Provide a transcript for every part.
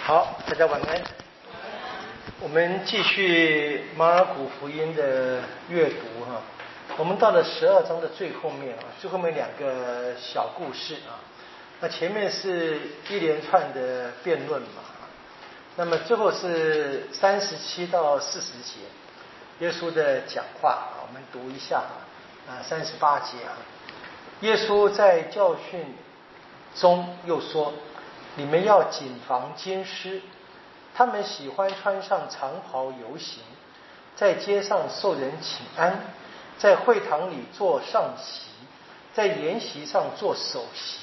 好，大家晚安。我们继续马尔谷福音的阅读哈，我们到了12章的最后面啊，最后面两个小故事啊。那前面是一连串的辩论嘛，那么最后是37到40节，耶稣的讲话啊，我们读一下38节啊。耶稣在教训中又说：你们要谨防经师，他们喜欢穿上长袍游行，在街上受人请安，在会堂里坐上席，在筵席上做首席。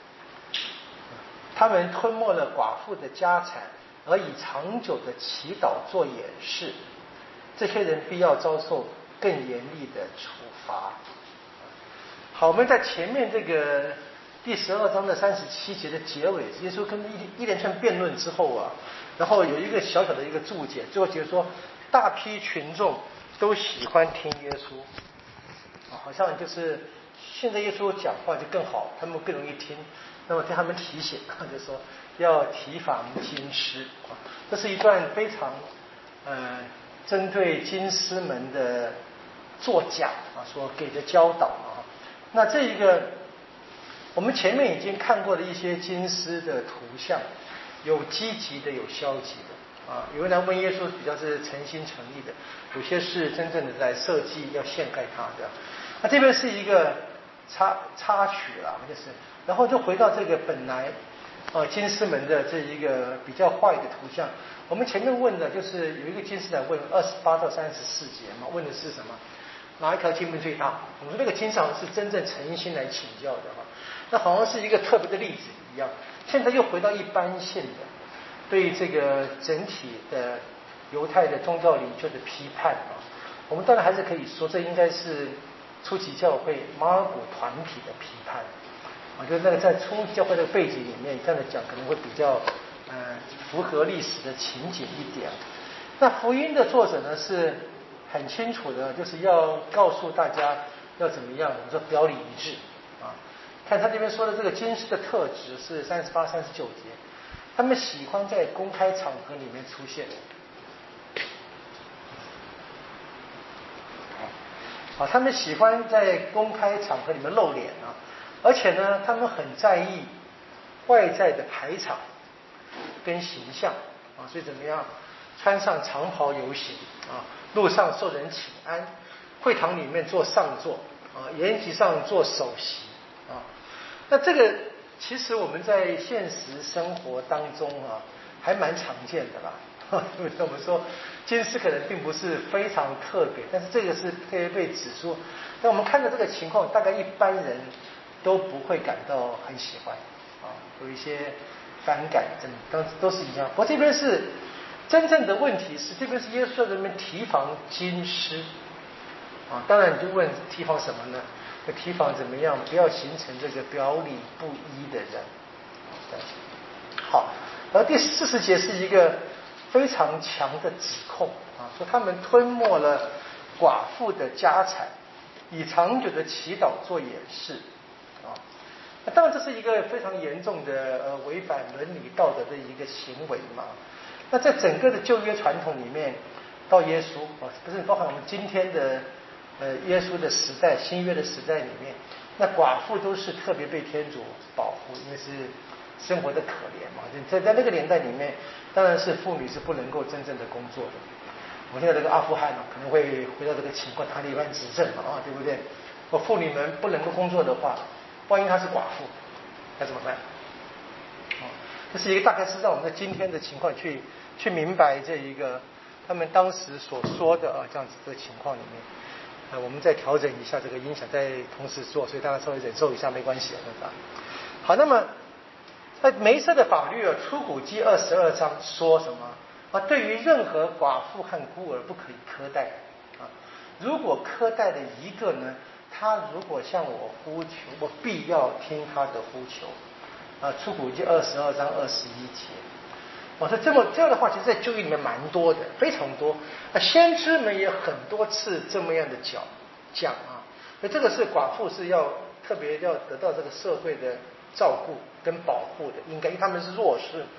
他们吞没了寡妇的家产，而以长久的祈祷做掩饰，这些人必要遭受更严厉的处罚。好，我们在前面这个第12章的37节的结尾，耶稣跟一连串辩论之后啊，然后有一个小小的一个注解，最后结说大批群众都喜欢听耶稣啊，好像就是现在耶稣讲话就更好，他们更容易听，那么对他们提醒就说要提防经师啊，这是一段非常针对经师们的作假啊所给的教导啊。那这一个我们前面已经看过的一些经师的图像，有积极的，有消极的啊。有人来问耶稣，比较是诚心诚意的；有些是真正的来设计要陷害他的。那这边是一个插曲啦，就是，然后就回到这个本来经师们的这一个比较坏的图像。我们前面问的就是有一个经师来问28到34节嘛，问的是什么？哪一条经文最大？我们说那个经上是真正诚心来请教的哈，那好像是一个特别的例子一样。现在又回到一般性的对这个整体的犹太的宗教领袖的批判啊，我们当然还是可以说这应该是初期教会马尔谷团体的批判。我觉得那个在初期教会的背景里面这样的讲可能会比较符合历史的情景一点。那福音的作者呢是很清楚的，就是要告诉大家要怎么样，我们说表里一致啊。看他这边说的这个经师的特质是38、39节，他们喜欢在公开场合里面出现。好，他们喜欢在公开场合里面露脸啊，而且呢，他们很在意外在的排场跟形象啊，所以怎么样？穿上长袍游行啊，路上受人请安，会堂里面做上座啊，筵席上做首席啊。那这个其实我们在现实生活当中啊，还蛮常见的啦。因为我们说经师可能并不是非常特别，但是这个是特别被指出。那我们看到这个情况，大概一般人都不会感到很喜欢啊，有一些反感，都是一样。不过这边是。真正的问题是，这边是耶稣在人们提防经师啊，当然你就问提防什么呢？就提防怎么样不要形成这个表里不一的人。好，然后第40节是一个非常强的指控啊，说他们吞没了寡妇的家产，以长久的祈祷做掩饰啊。当然这是一个非常严重的违反伦理道德的一个行为嘛。那在整个的旧约传统里面，到耶稣啊，不是包含我们今天的耶稣的时代，新约的时代里面，那寡妇都是特别被天主保护，因为是生活的可怜嘛。在那个年代里面，当然是妇女是不能够真正的工作的。我现在这个阿富汗可能会回到这个情况，塔利班执政嘛，对不对？妇女们不能够工作的话，万一她是寡妇，该怎么办？这是一个大概是让我们在今天的情况去明白这一个他们当时所说的这样子的情况里面，我们再调整一下这个音响，再同时做，所以大家稍微忍受一下没关系啊。好，那么在梅瑟的法律出谷记22章说什么啊？对于任何寡妇和孤儿不可以苛待啊，如果苛待了一个呢，他如果向我呼求，我必要听他的呼求。出谷记22章21节，我说这样的话，其实在旧约里面蛮多的，非常多。先知们也很多次这么样的讲啊，那这个是寡妇是要特别要得到这个社会的照顾跟保护的，应该因为他们是弱势。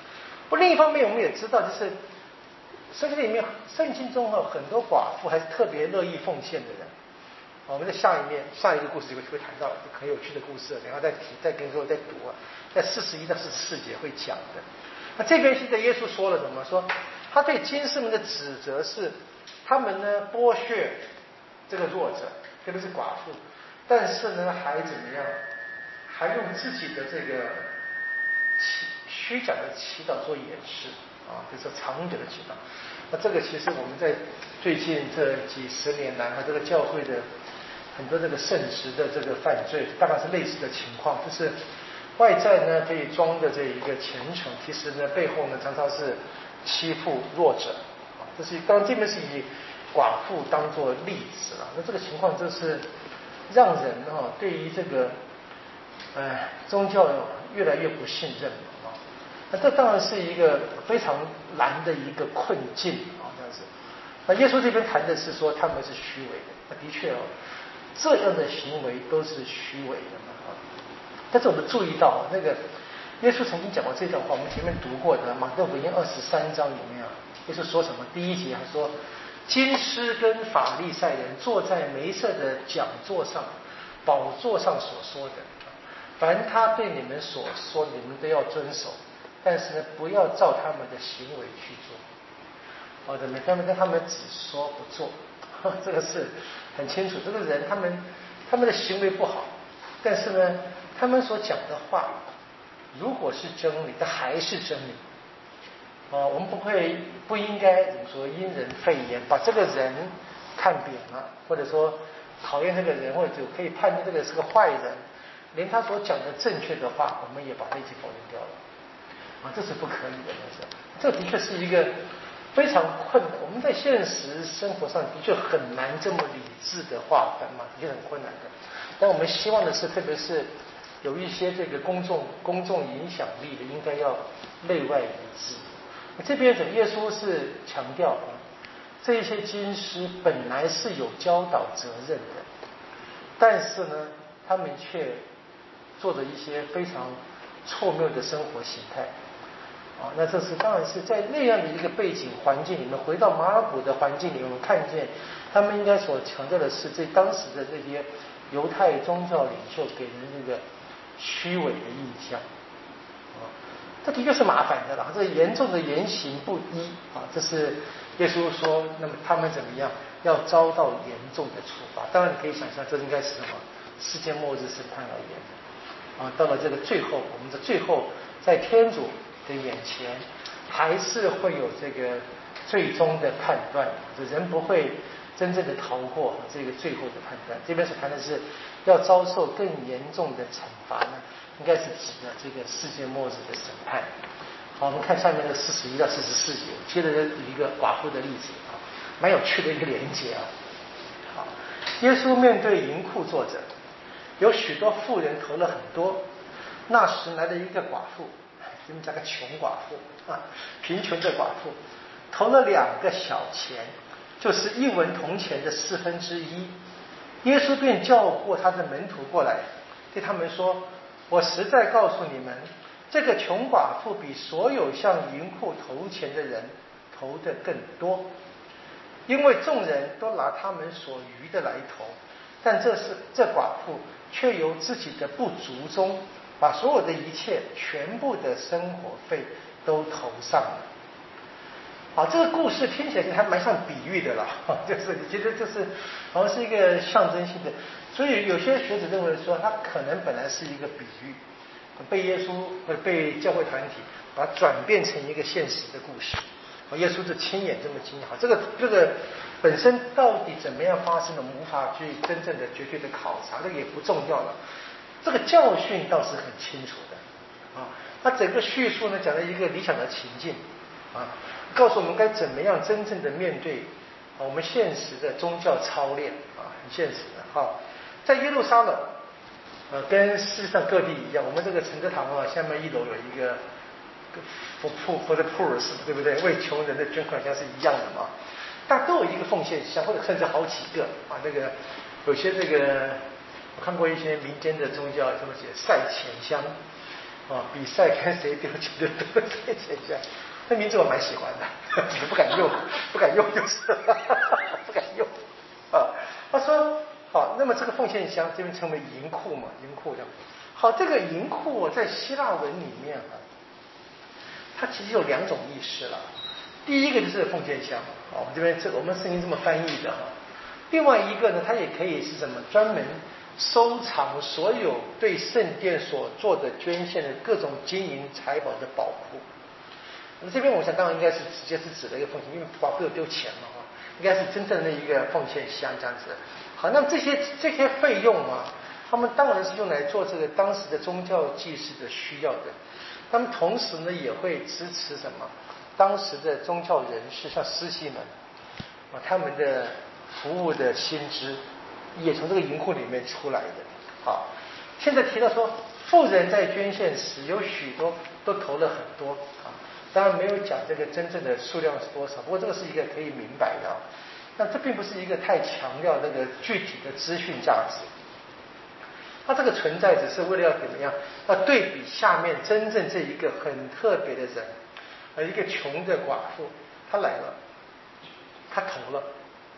不，另一方面我们也知道，就是圣经中很多寡妇还是特别乐意奉献的人。我们在下一个故事会谈到很有趣的故事，然后再跟各位再读啊，在41到44节会讲的。那这边现在耶稣说了什么？说他对经师们的指责是，他们呢剥削这个弱者，特别是寡妇，但是呢还怎么样？还用自己的这个虚假的祈祷做掩饰啊，就是长久的祈祷。那这个其实我们在最近这几十年来和这个教会的很多这个圣职的这个犯罪，大概是类似的情况，就是外在呢可以装的这一个虔诚，其实呢背后呢常常是欺负弱者啊。这是当然这边是以寡妇当作例子了，那这个情况就是让人对于这个宗教越来越不信任啊。那这当然是一个非常难的一个困境啊，这样子。那耶稣这边谈的是说他们是虚伪的，那的确这样的行为都是虚伪的嘛。但是我们注意到那个耶稣曾经讲过这段话，我们前面读过的马可福音23章里面啊，耶稣说什么？第一节他说，经师跟法利赛人坐在梅瑟的讲座上、宝座上所说的，凡他对你们所说的，你们都要遵守，但是呢，不要照他们的行为去做。怎么样？他们只说不做，这个是很清楚。这个人他们的行为不好，但是呢，他们所讲的话，如果是真理，它还是真理。我们不应该怎么说因人废言，把这个人看扁了，或者说讨厌这个人，或者可以判断这个是个坏人，连他所讲的正确的话，我们也把它一起否认掉了。这是不可以的，这的确是一个非常困难。我们在现实生活上的确很难这么理智的划分嘛，的确很困难的。但我们希望的是，特别是有一些这个公众影响力的，应该要内外一致。这边耶稣是强调这一些经师本来是有教导责任的，但是呢，他们却做了一些非常错谬的生活形态。那这是当然是在那样的一个背景环境里面，回到马尔谷的环境里面，我们看见他们应该所强调的是这当时的这些犹太宗教领袖给人这个虚伪的印象。这的确是麻烦的了，这严重的言行不一这是耶稣说，那么他们怎么样要遭到严重的处罚。当然你可以想象，这应该是什么世界末日审判而言的到了这个最后，我们的最后在天主的眼前还是会有这个最终的判断，人不会真正的逃过这个最后的判断。这边所谈的是要遭受更严重的惩罚呢，应该是指的这个世界末日的审判。好，我们看下面的41到44节，接着举一个寡妇的例子蛮有趣的一个连结好，耶稣面对银库坐着，有许多妇人投了很多。那时来了一个寡妇，这边加个穷寡妇贫穷的寡妇，投了2个小钱，就是1文铜钱的1/4。耶稣便叫过他的门徒过来，对他们说：我实在告诉你们，这个穷寡妇比所有向银库投钱的人投的更多，因为众人都拿他们所余的来投，但这寡妇却由自己的不足中把所有的一切全部的生活费都投上了。这个故事听起来还蛮像比喻的啦，就是你觉得就是好像是一个象征性的，所以有些学者认为说，它可能本来是一个比喻，被耶稣或被教会团体把它转变成一个现实的故事。耶稣是亲眼这么经历。这个本身到底怎么样发生的，我们无法去真正的绝对的考察，这个也不重要了。这个教训倒是很清楚的那整个叙述呢，讲了一个理想的情境告诉我们该怎么样真正的面对我们现实的宗教操练很现实的在耶路撒冷跟世界上各地一样，我们这个承德堂下面1楼有一个for the poor， 对不对？为穷人的捐款箱是一样的嘛，大家都有一个奉献箱，或者甚至好几个那个有些这个我看过一些民间的宗教这么写赛钱箱比赛看谁丢钱的多赛钱箱那名字我蛮喜欢的，不敢用，不敢用就是不敢用啊。他说好，那么这个奉献箱这边称为银库嘛，银库这样。好，这个银库在希腊文里面啊，它其实有2种意思了。第一个就是奉献箱，我们这边我们圣经这么翻译的哈。另外一个呢，它也可以是什么？专门收藏所有对圣殿所做的捐献的各种金银财宝的宝库。那么这边我想当然应该是直接是指的一个奉献，因为宝库有丢钱嘛哈，应该是真正的一个奉献箱这样子。好，那么这些费用啊，他们当然是用来做这个当时的宗教祭祀的需要的。他们同时呢也会支持什么？当时的宗教人士，像司祭们啊，他们的服务的薪资也从这个银库里面出来的。好，现在提到说，富人在捐献时有许多都投了很多啊，当然没有讲这个真正的数量是多少，不过这个是一个可以明白的啊。那这并不是一个太强调那个具体的资讯价值，它这个存在只是为了要怎么样？要对比下面真正这一个很特别的人，一个穷的寡妇，她来了，她投了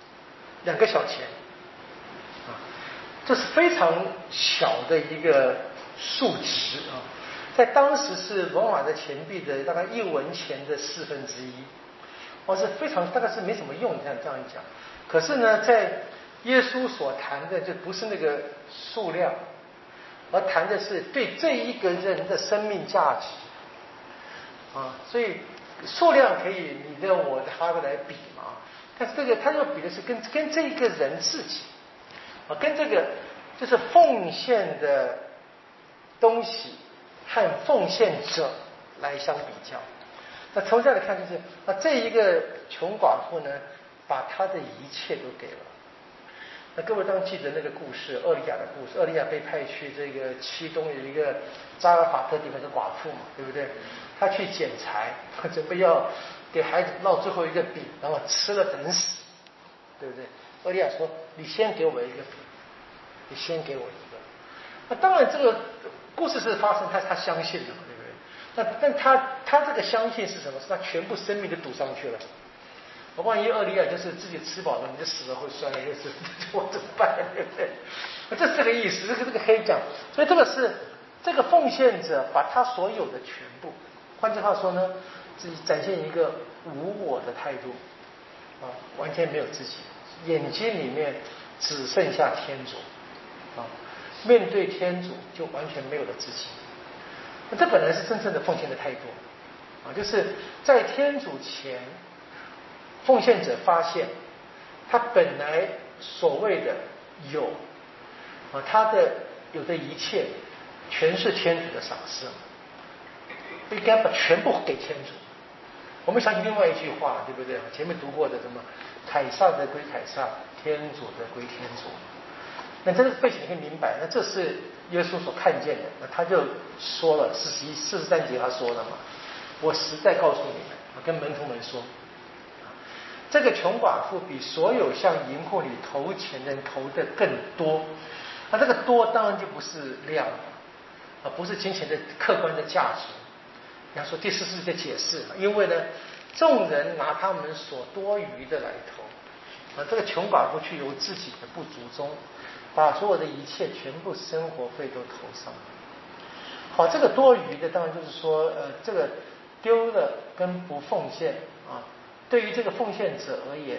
2个小钱啊，这是非常小的一个数值啊，在当时是罗马的钱币的大概1文钱的1/4，是非常大概是没什么用，这样一讲。可是呢，在耶稣所谈的就不是那个数量，而谈的是对这一个人的生命价值啊，所以数量可以你的我的他来比嘛，但是这个他要比的是跟这一个人自己啊，跟这个就是奉献的东西和奉献者来相比较。那从这样来看，就是这一个穷寡妇呢，把她的一切都给了。那各位当然记得那个故事，厄利亚的故事。厄利亚被派去这个其东有一个扎尔法特地方的寡妇嘛，对不对？他去捡柴，准备要给孩子烙最后一个饼，然后吃了等死，对不对？厄利亚说：“你先给我一个饼，你先给我一个。”那当然，这个故事是发生，他相信了。但他这个相信是什么？是他全部生命都赌上去了。万一厄利亚就是自己吃饱了，你就死了会算了，就是我怎么办？对不对？这是这个意思，这个可以讲。所以这个是这个奉献者把他所有的全部，换句话说呢，自己展现一个无我的态度啊，完全没有自己，眼睛里面只剩下天主啊，面对天主就完全没有了自己。这本来是真正的奉献的态度啊，就是在天主前，奉献者发现他本来所谓的有啊，他的有的一切全是天主的赏赐，应该把全部给天主。我们想起另外一句话，对不对？前面读过的什么凯撒的归凯撒，天主的归天主。那这个背景你可以明白，那这是耶稣所看见的，那他就说了43节他说了嘛，我实在告诉你们，我跟门徒们说，这个穷寡妇比所有向银库里投钱的人投的更多。那这个多当然就不是量啊，不是金钱的客观的价值。然后说第14节解释，因为呢，众人拿他们所多余的来投啊，这个穷寡妇却由自己的不足中，把所有的一切全部生活费都投上。好，这个多余的当然就是说，这个丢了跟不奉献啊，对于这个奉献者而言，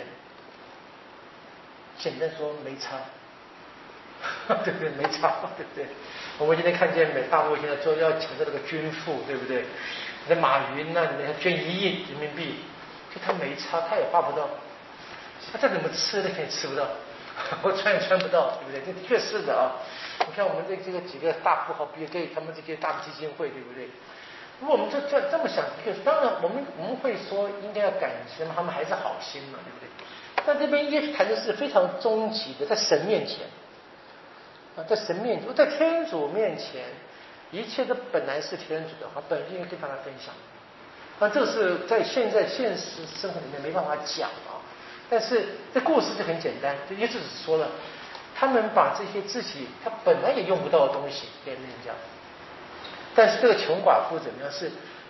简单说没差，对不对？没差，对不对？我们今天看见大陆现在说要抢着那个均富，对不对？那马云呢，你还捐1亿人民币，就他没差，他也花不到，他再怎么吃那也吃不到。我穿也穿不到，对不对？这的确是的啊！你看我们这个几个大富豪，比如给他们这些大基金会，对不对？如果我们这么想，当然我们会说应该要感谢他们还是好心嘛，对不对？但这边耶稣谈的是非常终极的，在神面前啊，在神面前，在天主面前，一切都本来是天主的话，本应该跟大家分享。啊，这是在现实生活里面没办法讲啊。但是这故事就很简单，就耶稣只说了，他们把这些自己他本来也用不到的东西给人家，但是这个穷寡妇怎么样？是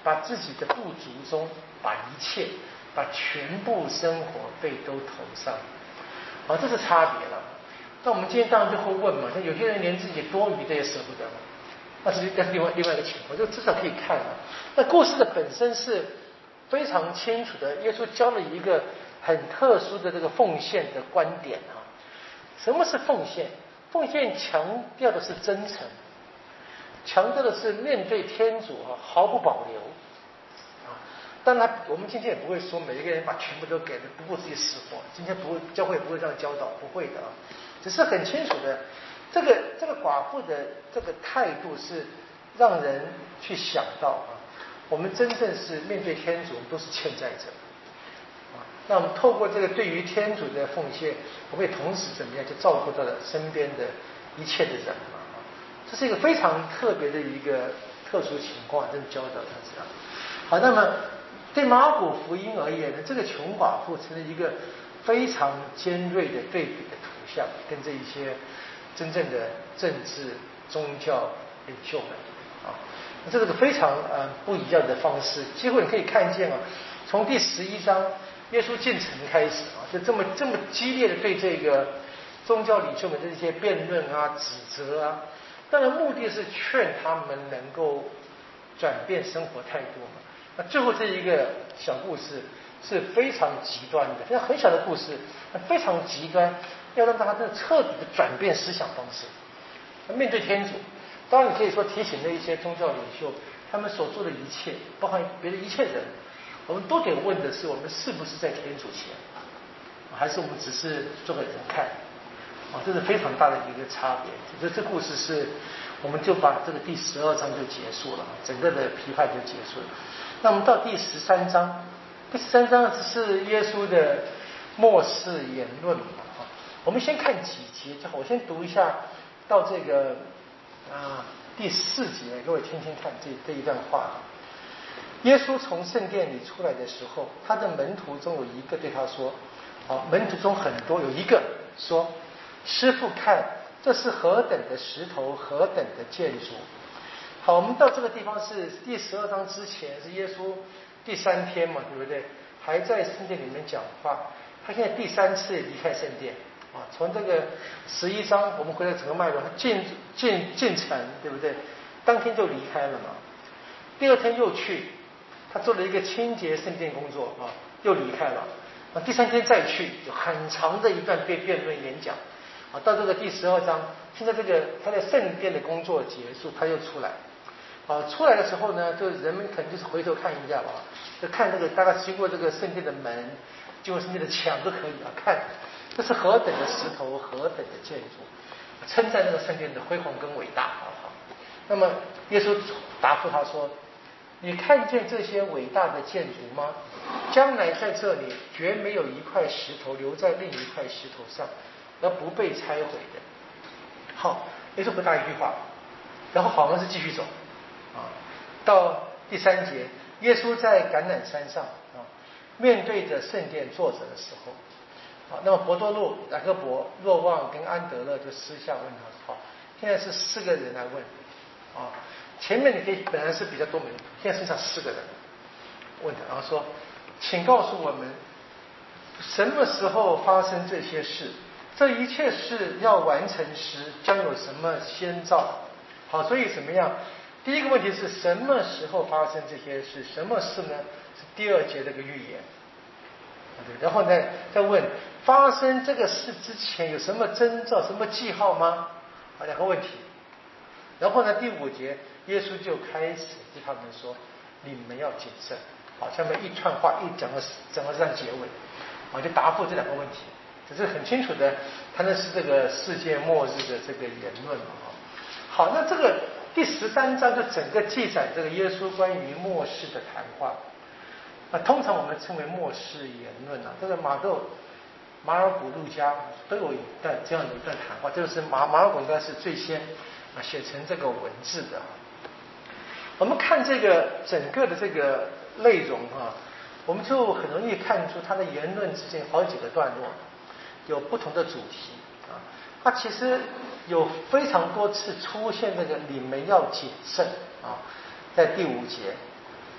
把自己的不足中，把一切，把全部生活费都投上。这是差别了。那我们今天当然就会问嘛，像有些人连自己多余的也舍不得嘛，那是另外一个情况，就至少可以看啊。那故事的本身是非常清楚的，耶稣教了一个很特殊的这个奉献的观点啊。什么是奉献？奉献强调的是真诚，强调的是面对天主毫不保留啊。当然，我们今天也不会说每一个人把全部都给了，不顾自己死活。今天不会，教会也不会这样教导，不会的啊。只是很清楚的，这个寡妇的这个态度是让人去想到啊，我们真正是面对天主，我们都是欠债者啊。那我们透过这个对于天主的奉献，我们也同时怎么样，就照顾到了身边的一切的人啊。这是一个非常特别的一个特殊情况，真的教导他这样。好，那么对马可福音而言呢，这个穷寡妇成了一个非常尖锐的对比的图像，跟这一些真正的政治宗教领袖们啊，这个非常不一样的方式。几乎你可以看见啊，从第11章耶稣进城开始啊，就这么激烈的对这个宗教领袖们的这些辩论啊、指责啊，当然目的是劝他们能够转变生活态度嘛。那最后这一个小故事是非常极端的，非常很小的故事，非常极端，要让大家真的彻底的转变思想方式，面对天主。当然，你可以说提醒那一些宗教领袖，他们所做的一切，包括别的一切人，我们都得问的是：我们是不是在天主前，还是我们只是做给人看？这是非常大的一个差别。这故事是，我们就把这个第12章就结束了，整个的批判就结束了。那我们到第13章，第13章是耶稣的末世言论嘛。我们先看几节就好，我先读一下到这个第4节，各位听听看这一段话。耶稣从圣殿里出来的时候，他的门徒中有一个对他说，门徒中很多有一个说，师父看，这是何等的石头，何等的建筑。好，我们到这个地方是第12章之前，是耶稣第3天嘛，对不对？还在圣殿里面讲话。他现在第3次离开圣殿啊，从这个11章我们回来整个脉络，他进城，对不对？当天就离开了嘛。第2天又去，他做了一个清洁圣殿工作啊，又离开了。第3天再去，有很长的一段辩论演讲啊。到这个第12章，现在这个他在圣殿的工作结束，他又出来。出来的时候呢，就人们可能就是回头看一下吧，就看这个大概经过这个圣殿的门，经过圣殿的墙都可以看这是何等的石头，何等的建筑，称赞那个圣殿的辉煌跟伟大好。那么耶稣答复他说：“你看见这些伟大的建筑吗？将来在这里绝没有一块石头留在另一块石头上，而不被拆毁的。”好，耶稣回答一句话，然后好像是继续走。到第3节，耶稣在橄榄山上面对着圣殿坐着的时候，那么伯多禄、雅各伯、若望跟安德勒就私下问他，现在是4个人来问前面你可以本来是比较多门徒，现在剩下4个人问他，然后说，请告诉我们什么时候发生这些事，这一切事要完成时将有什么先兆。好，所以怎么样，第一个问题是什么时候发生这些事，什么事呢？是第2节这个预言。然后呢，再问发生这个事之前有什么征兆，什么记号吗？2个问题。然后呢，第5节耶稣就开始对他们说，你们要谨慎。好，下面一串话一讲到这样结尾，就答复这2个问题。这是很清楚的，谈的是这个世界末日的这个言论。好，那这个第13章就整个记载这个耶稣关于末世的谈话。通常我们称为末世言论这个马尔谷、路加都有这样的一段谈话，就是马尔谷应该是最先写成这个文字的。我们看这个整个的这个内容我们就很容易看出他的言论之间好几个段落有不同的主题它其实有非常多次出现这个你们要谨慎在第5节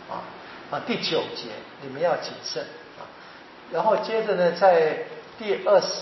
第9节你们要谨慎啊，然后接着呢，在第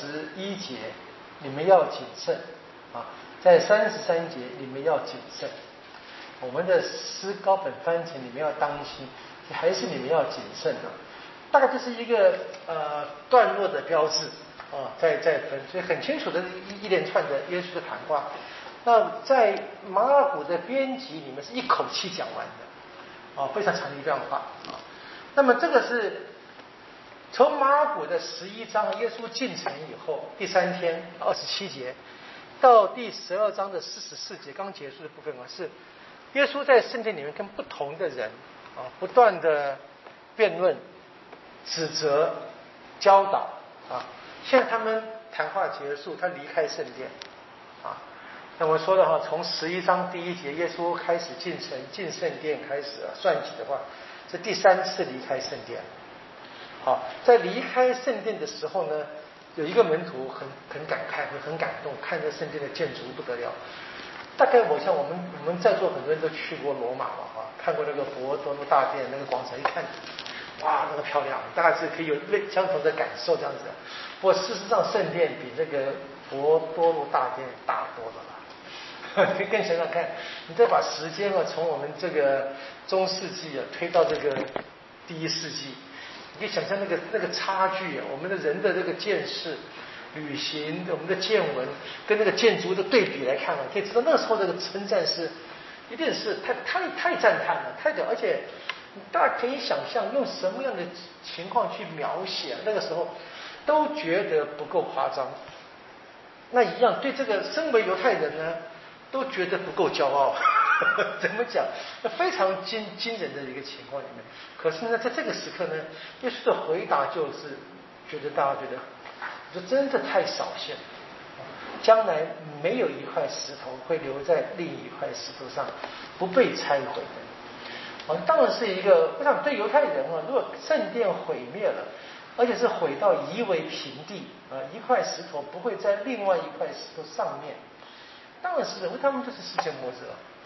21节你们要谨慎啊，在33节你们要谨慎。我们的诗高本翻成你们要当心，还是你们要谨慎啊？大概就是一个段落的标志啊，在分，所以很清楚的一连串的耶稣的谈话。那在马尔谷的编辑里面是一口气讲完的非常长的一段话啊。那么这个是从马尔谷的11章耶稣进城以后第3天27节到第12章的44节刚结束的部分是耶稣在圣殿里面跟不同的人不断的辩论、指责、教导现在他们谈话结束，他离开圣殿那我说了从11章第1节耶稣开始进城进圣殿开始算起的话，是第3次离开圣殿。在离开圣殿的时候呢，有一个门徒很感慨，很感动，看着圣殿的建筑不得了。大概我想我们在座很多人都去过罗马嘛看过那个佛多禄大殿那个广场，一看哇那个漂亮，大概是可以有相同的感受这样子。不过事实上圣殿比那个佛多禄大殿大多了啦。你更想想看，你再把时间从我们这个中世纪推到这个第1世纪，你可以想象那个差距我们的人的这个见识、旅行、我们的见闻跟那个建筑的对比来看可以知道那时候这个称赞是一定是太赞叹了，太屌，而且大家可以想象用什么样的情况去描写那个时候都觉得不够夸张。那一样对这个身为犹太人呢都觉得不够骄傲怎么讲？非常惊人的一个情况里面。可是呢，在这个时刻呢，耶稣的回答就是觉得大家觉得，这真的太扫兴了。将来没有一块石头会留在另一块石头上不被拆毁的。当然是一个，我想对犹太人如果圣殿毁灭了，而且是毁到夷为平地一块石头不会在另外一块石头上面。当然是因为他们就是世界末日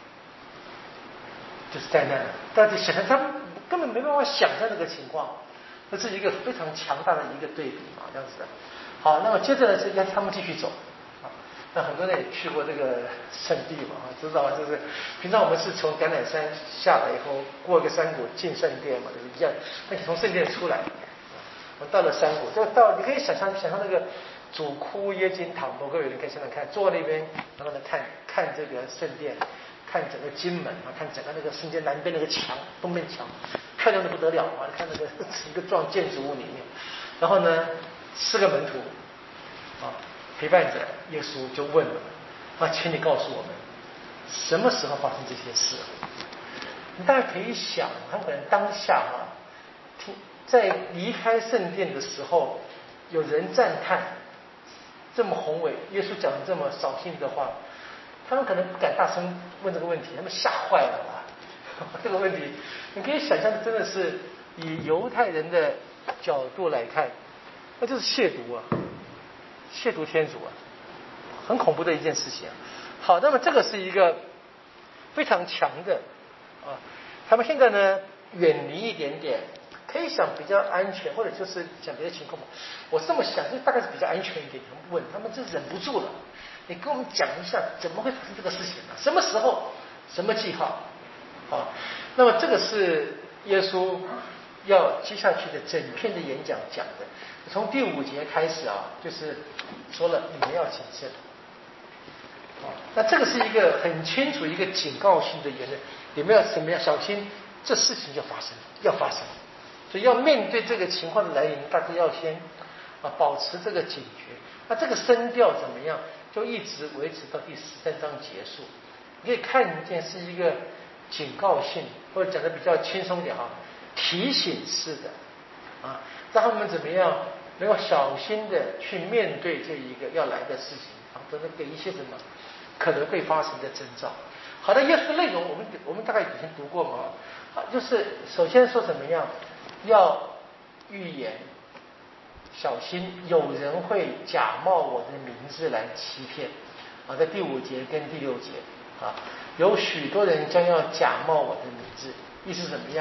就是灾难了。大家想象他们根本没办法想象这个情况，这是一个非常强大的一个对比这样子的。好，那么接着呢是让他们继续走那很多人也去过这个圣地嘛知道就是平常我们是从橄榄山下来以后过一个山谷进圣殿嘛，就是一样，而且从圣殿出来我们到了山谷，你可以想象那个主窟耶金堂，各位人可以想想看，坐那边然后呢看这个圣殿，看整个金门看整个那个圣殿南边那个墙，东边墙漂亮的不得了看那个一个幢建筑物里面，然后呢4个门徒陪伴着耶稣就问了请你告诉我们什么时候发生这些事。你大家可以想他们可能当下在离开圣殿的时候有人赞叹这么宏伟，耶稣讲这么扫兴的话，他们可能不敢大声问这个问题，他们吓坏了这个问题你可以想象真的是以犹太人的角度来看，那就是亵渎亵渎天主很恐怖的一件事情好，那么这个是一个非常强的他们现在呢远离一点点，可以想比较安全，或者就是讲别的情况我这么想就大概是比较安全一点。问他们真忍不住了，你跟我们讲一下怎么会发生这个事情什么时候什么记号那么这个是耶稣要接下去的整篇的演讲讲的，从第5节开始就是说了你们要谨慎那这个是一个很清楚一个警告性的言论，你们要怎么样小心这事情要发生，所以要面对这个情况的来临，大家要先保持这个警觉。那这个声调怎么样就一直维持到第13章结束，你可以看见是一个警告性，或者讲的比较轻松点提醒式的让他们怎么样能够小心的去面对这一个要来的事情等等给一些什么可能会发生的征兆。好的，耶稣的内容我们大概以前读过嘛就是首先说怎么样要预言小心有人会假冒我的名字来欺骗在第5节跟第6节有许多人将要假冒我的名字，意思怎么样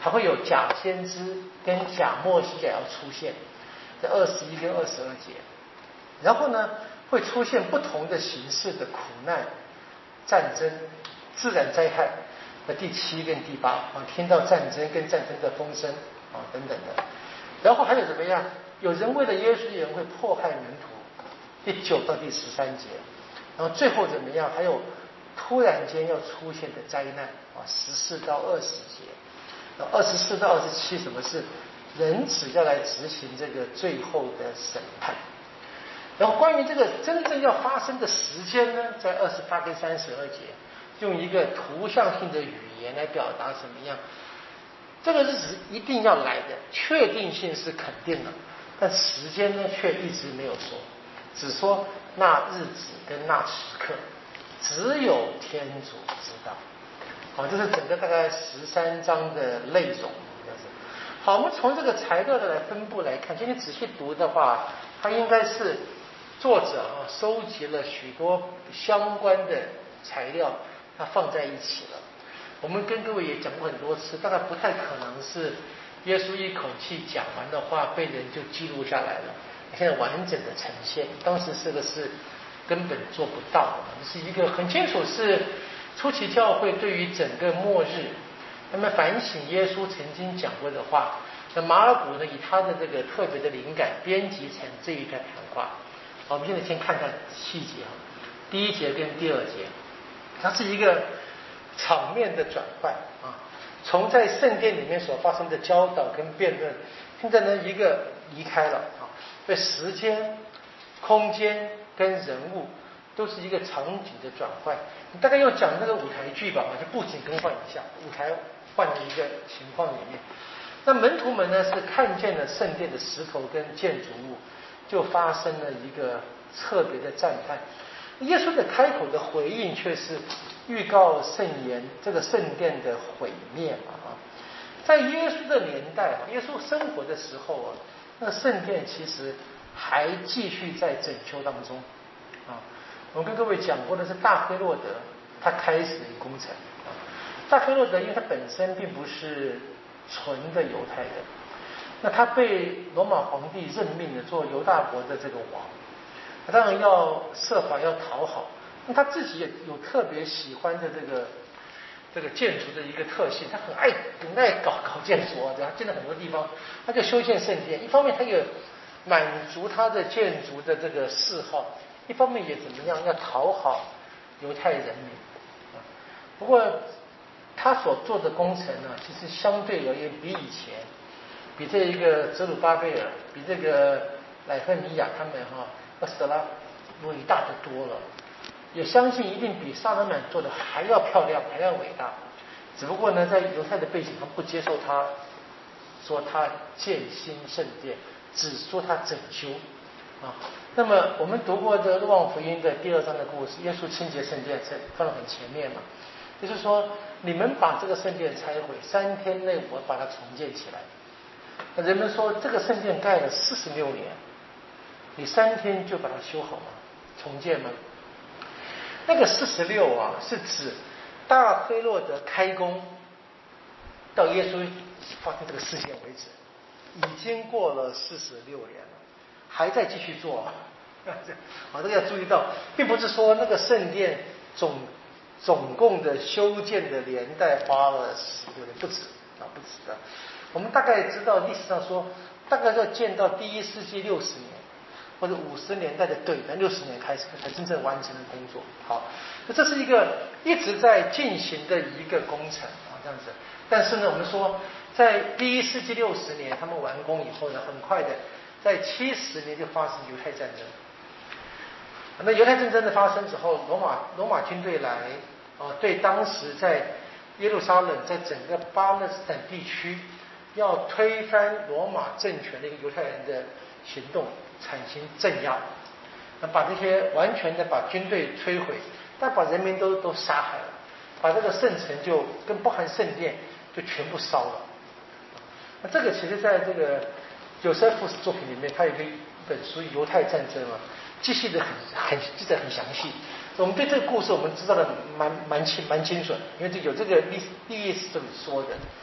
还会有假先知跟假默西亚要出现，在21跟22节。然后呢，会出现不同的形式的苦难、战争、自然灾害的第7跟第8啊，听到战争跟战争的风声啊等等的。然后还有怎么样？有人为了耶稣，有人会迫害门徒，第9到第13节。然后最后怎么样？还有突然间要出现的灾难啊，14到20节。24到27什么事？人子要来执行这个最后的审判。然后关于这个真正要发生的时间呢，在28跟32节，用一个图像性的语言来表达什么样？这个日子一定要来的，确定性是肯定的，但时间呢却一直没有说，只说那日子跟那时刻，只有天主知道。好，这是整个大概13章的内容。好，我们从这个材料的分布来看，今天仔细读的话，它应该是作者收集了许多相关的材料，它放在一起了。我们跟各位也讲过很多次，大概不太可能是耶稣一口气讲完的话被人就记录下来了，现在完整的呈现，当时这个是根本做不到的，是一个很清楚是初期教会对于整个末日，那么反省耶稣曾经讲过的话，那马尔谷呢以他的这个特别的灵感编辑成这一段谈话。好，我们现在先看看细节第1节跟第2节，它是一个场面的转换啊，从在圣殿里面所发生的教导跟辩论，现在呢一个离开了啊，所以时间、空间跟人物都是一个场景的转换。你大概要讲那个舞台剧吧，就布景更换一下，舞台换了一个情况里面。那门徒们呢是看见了圣殿的石头跟建筑物，就发生了一个特别的赞叹。耶稣的开口的回应却是预告圣言，这个圣殿的毁灭啊。在耶稣的年代，耶稣生活的时候啊，那个圣殿其实还继续在整修当中啊。我跟各位讲过的是大黑落德他开始的工程。大黑落德因为他本身并不是纯的犹太人，那他被罗马皇帝任命了做犹大国的这个王，他当然要设法要讨好，那他自己也有特别喜欢的这个建筑的一个特性，他很爱搞建筑啊，他建了很多地方，他就修建圣殿。一方面他也满足他的建筑的这个嗜好，一方面也怎么样要讨好犹太人民啊。不过他所做的工程呢，其实相对而言比以前，比这一个泽鲁巴贝尔，比这个乃赫米亚他们厄斯德拉伟大的多了，也相信一定比萨勒曼做的还要漂亮，还要伟大。只不过呢，在犹太的背景，他不接受他说他建新圣殿，只说他整修啊。那么我们读过的《若望福音》的第2章的故事，耶稣清洁圣殿是放在很前面嘛，就是说你们把这个圣殿拆毁，3天内我把它重建起来。那人们说这个圣殿盖了46年，你3天就把它修好吗？重建吗？那个46啊，是指大黑落德开工到耶稣发生这个事件为止，已经过了46年了，还在继续做啊。好，这个要注意到，并不是说那个圣殿总共的修建的年代花了16年，不止啊，不止的。我们大概知道历史上说，大概要建到第1世纪60年。或者50年代的对的60年开始才真正完成的工作。好，那这是一个一直在进行的一个工程啊，这样子。但是呢，我们说在第1世纪60年他们完工以后呢，很快的在70年就发生犹太战争。那犹太战争的发生之后，罗马军队来对当时在耶路撒冷在整个巴勒斯坦地区要推翻罗马政权的一个犹太人的行动产生镇压，把这些完全的把军队摧毁，但把人民都杀害了，把这个圣城就跟包含圣殿就全部烧了。那这个其实在这个有塞夫斯作品里面，他有一本书《犹太战争》啊，记得很详细。我们对这个故事我们知道的蛮清楚，因为有这个历史这里说的。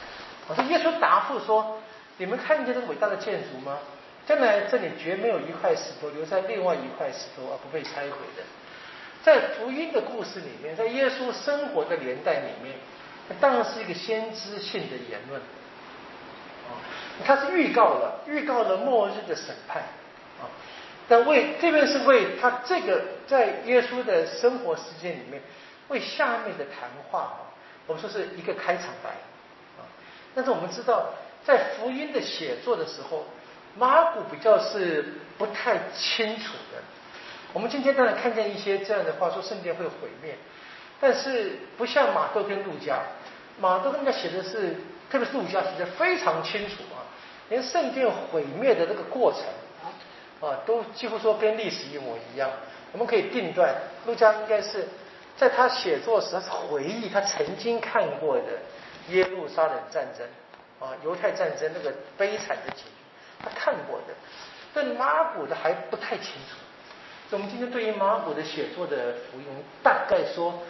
所以耶稣答复说：“你们看见这个伟大的建筑吗？将来这里绝没有一块石头留在另外一块石头而不被拆毁的。”在福音的故事里面，在耶稣生活的年代里面，当然是一个先知性的言论。他是预告了末日的审判啊，但这边是为他这个在耶稣的生活时间里面为下面的谈话啊，我们说是一个开场白啊。但是我们知道，在福音的写作的时候，马可比较是不太清楚的。我们今天当然看见一些这样的话，说圣殿会毁灭，但是不像马窦跟路加，马窦跟路加写的是，特别是路加写的非常清楚啊。连圣殿毁灭的这个过程啊，都几乎说跟历史一模一样。我们可以定断，路加应该是在他写作时，他是回忆他曾经看过的耶路撒冷战争啊，犹太战争那个悲惨的结局，他看过的。但马可的还不太清楚。所以我们今天对于马可的写作的福音，大概说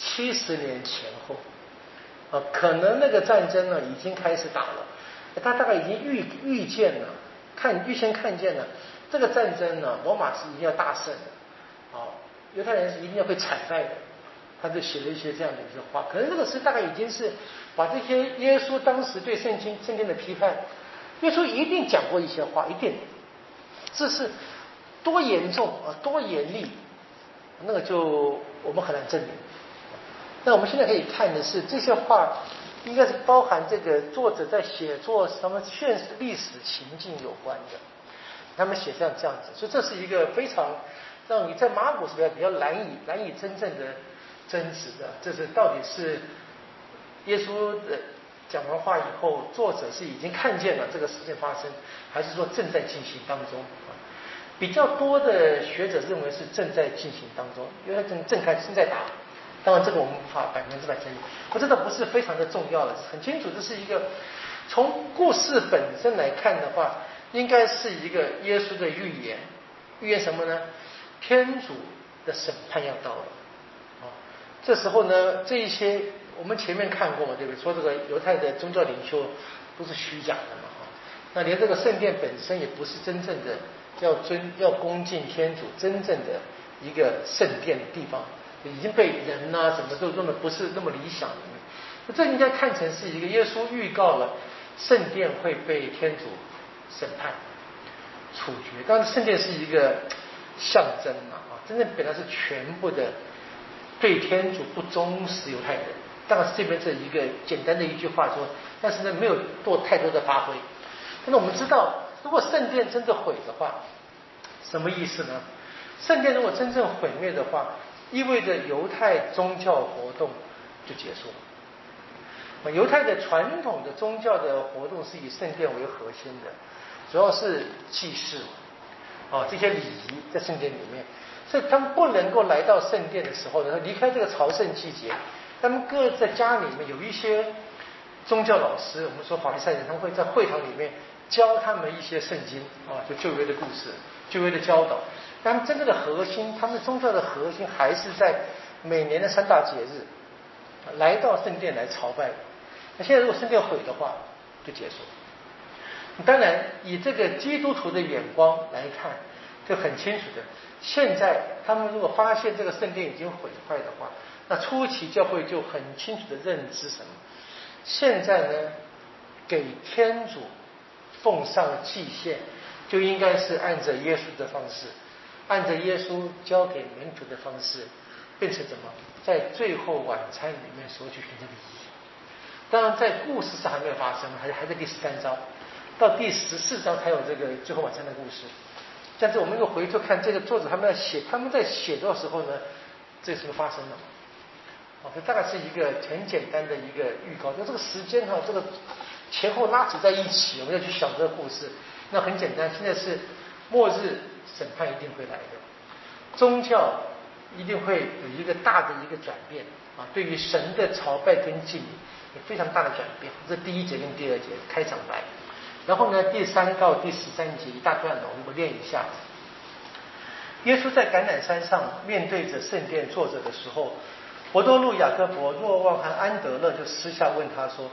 70年前后啊，可能那个战争呢已经开始打了。他大概已经预见了，预先看见了这个战争呢，罗马是一定要大胜的，犹太人是一定要被惨败的，他就写了一些这样的一些话。可能这个是大概已经是把这些耶稣当时对圣经的批判，耶稣一定讲过一些话，一定，这是多严重啊，多严厉，那个就我们很难证明。那我们现在可以看的是这些话。应该是包含这个作者在写作什么现实历史情境有关的，他们写成这样子，所以这是一个非常让你在马可时代比较难以真正的真实的，这是到底是耶稣的讲完话以后，作者是已经看见了这个事件发生，还是说正在进行当中？比较多的学者认为是正在进行当中，因为正在打。当然，这个我们无法100%证明，我这倒不是非常的重要了，很清楚，这是一个从故事本身来看的话，应该是一个耶稣的预言。预言什么呢？天主的审判要到了。这时候呢，这一些我们前面看过嘛，对不对？说这个犹太的宗教领袖都是虚假的嘛，那连这个圣殿本身也不是真正的要恭敬天主真正的一个圣殿的地方。已经被人啊什么都弄得不是那么理想的，这应该看成是一个耶稣预告了圣殿会被天主审判处决。当然，圣殿是一个象征啊，真正表达是全部的对天主不忠实犹太人。当然是这边这一个简单的一句话说，但是呢没有做太多的发挥。但是我们知道，如果圣殿真的毁的话，什么意思呢？圣殿如果真正毁灭的话，意味着犹太宗教活动就结束了。犹太的传统的宗教的活动是以圣殿为核心的，主要是祭祀这些礼仪在圣殿里面，所以他们不能够来到圣殿的时候呢，离开这个朝圣季节，他们各在家里面有一些宗教老师，我们说法利赛人，他们会在会堂里面教他们一些圣经就旧约的故事、旧约的教导。他们真正的核心，他们宗教的核心还是在每年的3大节日来到圣殿来朝拜。那现在如果圣殿毁的话，就结束了。当然，以这个基督徒的眼光来看，就很清楚的。现在他们如果发现这个圣殿已经毁坏的话，那初期教会就很清楚的认知什么？现在呢，给天主奉上祭献，就应该是按照耶稣的方式。按照耶稣交给门徒的方式，变成怎么在最后晚餐里面所举行的礼仪。当然在故事上还没有发生，还在第13章，到第14章才有这个最后晚餐的故事。但是我们又回头看这个作者他们在写的时候呢，这事情发生了。这大概是一个很简单的一个预告，就这个时间这个前后拉扯在一起，我们要去想这个故事。那很简单，现在是末日审判一定会来的，宗教一定会有一个大的一个转变对于神的朝拜跟敬礼有非常大的转变。这第1节跟第2节开场白，然后呢第3到第13节一大段我们练一下。耶稣在橄榄山上面对着圣殿坐着的时候，伯多禄、雅各伯、若望和安德勒就私下问他说：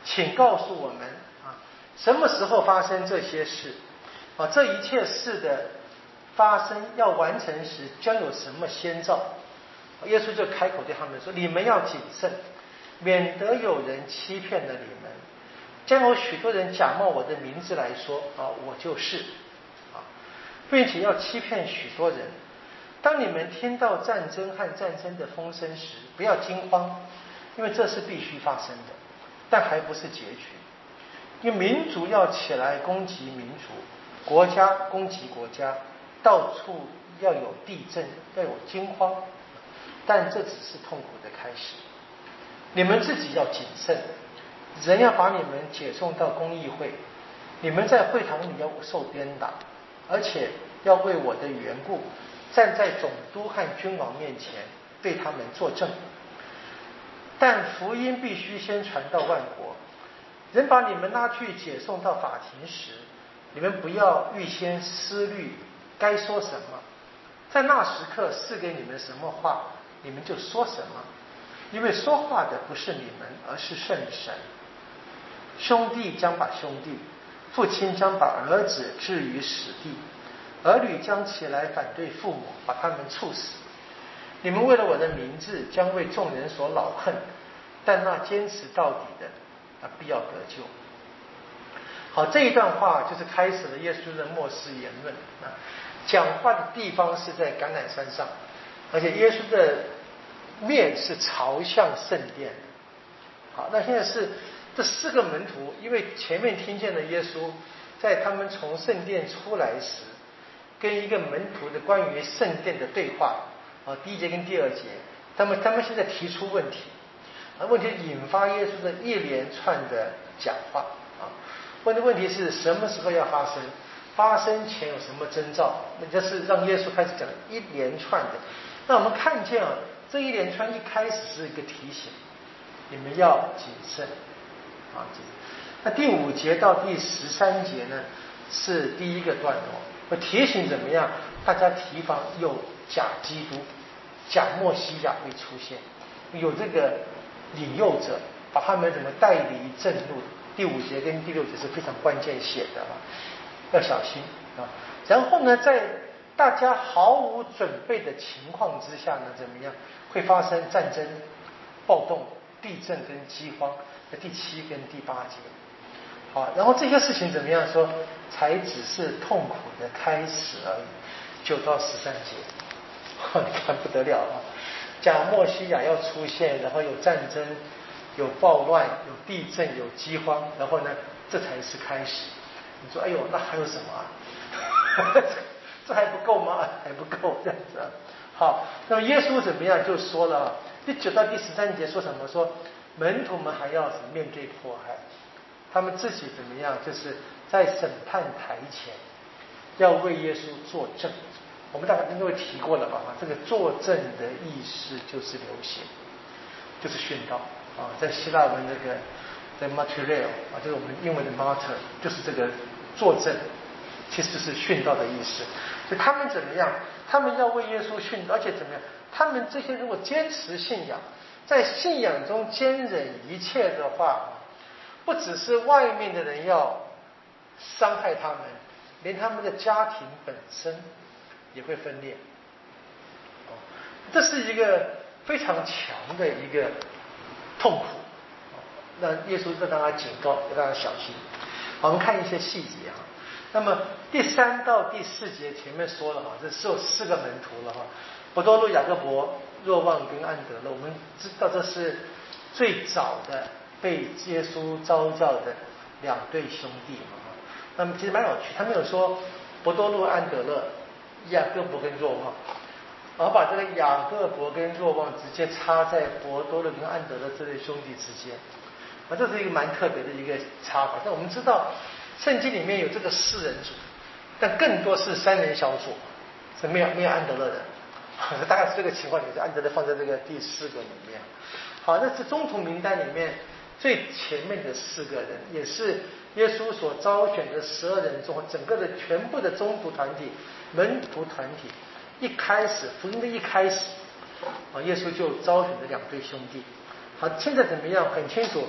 请告诉我们啊，什么时候发生这些事？啊，这一切事的发生要完成时，将有什么先兆？耶稣就开口对他们说：你们要谨慎，免得有人欺骗了你们。将有许多人假冒我的名字来说啊，我就是啊，并且要欺骗许多人。当你们听到战争和战争的风声时，不要惊慌，因为这是必须发生的，但还不是结局。因为民族要起来攻击民族，国家攻击国家，到处要有地震，要有惊慌，但这只是痛苦的开始。你们自己要谨慎，人要把你们解送到公议会，你们在会堂里要受鞭打，而且要为我的缘故站在总督和君王面前对他们作证。但福音必须先传到万国。人把你们拉去解送到法庭时，你们不要预先思虑该说什么，在那时刻赐给你们什么话，你们就说什么，因为说话的不是你们，而是圣神。兄弟将把兄弟，父亲将把儿子置于死地，儿女将起来反对父母，把他们处死。你们为了我的名字将为众人所恼恨，但那坚持到底的必要得救。好，这一段话就是开始了耶稣的末世言论啊。讲话的地方是在橄榄山上，而且耶稣的面是朝向圣殿。好，那现在是这4个门徒，因为前面听见了耶稣在他们从圣殿出来时，跟一个门徒的关于圣殿的对话啊，第1节跟第2节，他们现在提出问题。问题引发耶稣的一连串的讲话啊。问题是什么时候要发生？发生前有什么征兆？那就是让耶稣开始讲一连串的。那我们看见啊，这一连串一开始是一个提醒，你们要谨慎啊。那第5节到第13节呢，是第一个段落，会提醒怎么样？大家提防有假基督、假默西亚会出现，有这个引诱者把他们怎么带离正路。第5节跟第6节是非常关键写的啊，要小心啊。然后呢，在大家毫无准备的情况之下呢，怎么样会发生战争、暴动、地震跟饥荒？第7跟第8节。好，然后这些事情怎么样说？才只是痛苦的开始而已。9到13节，你看不得了啊！假默西亚要出现，然后有战争、有暴乱、有地震、有饥荒，然后呢，这才是开始。你说，哎呦，那还有什么啊？这还不够吗？还不够这样子啊。好，那么耶稣怎么样就说了啊？第9到第13节说什么？说门徒们还要面对迫害，他们自己怎么样？就是在审判台前要为耶稣作证。我们大概都会提过了吧？这个作证的意思就是流血，就是殉道啊。在希腊文这个在 martyrio 啊，就是我们英文的 martyr， 就是这个作证，其实是殉道的意思。所以他们怎么样？他们要为耶稣殉道，而且怎么样？他们这些如果坚持信仰，在信仰中坚忍一切的话，不只是外面的人要伤害他们，连他们的家庭本身也会分裂。这是一个非常强的一个痛苦。那耶稣在让他警告，要让他小心。我们看一些细节啊。那么第3到第4节前面说了哈，这是有4个门徒了哈，伯多禄、雅各伯、若望跟安德肋。我们知道这是最早的被耶稣召叫的2对兄弟嘛。那么其实蛮有趣，他没有说伯多禄、安德肋、雅各伯跟若望，而把这个雅各伯跟若望直接插在伯多禄跟安德肋这对兄弟之间。这是一个蛮特别的一个插法。但我们知道圣经里面有这个4人组，但更多是3人小组，是没有安德肋的。大概是这个情况，你就安德肋放在这个第4个里面。好，那是宗徒名单里面最前面的4个人，也是耶稣所招选的12人中整个的全部的宗徒团体、门徒团体。一开始福音的一开始耶稣就招选了2对兄弟。好，现在怎么样？很清楚，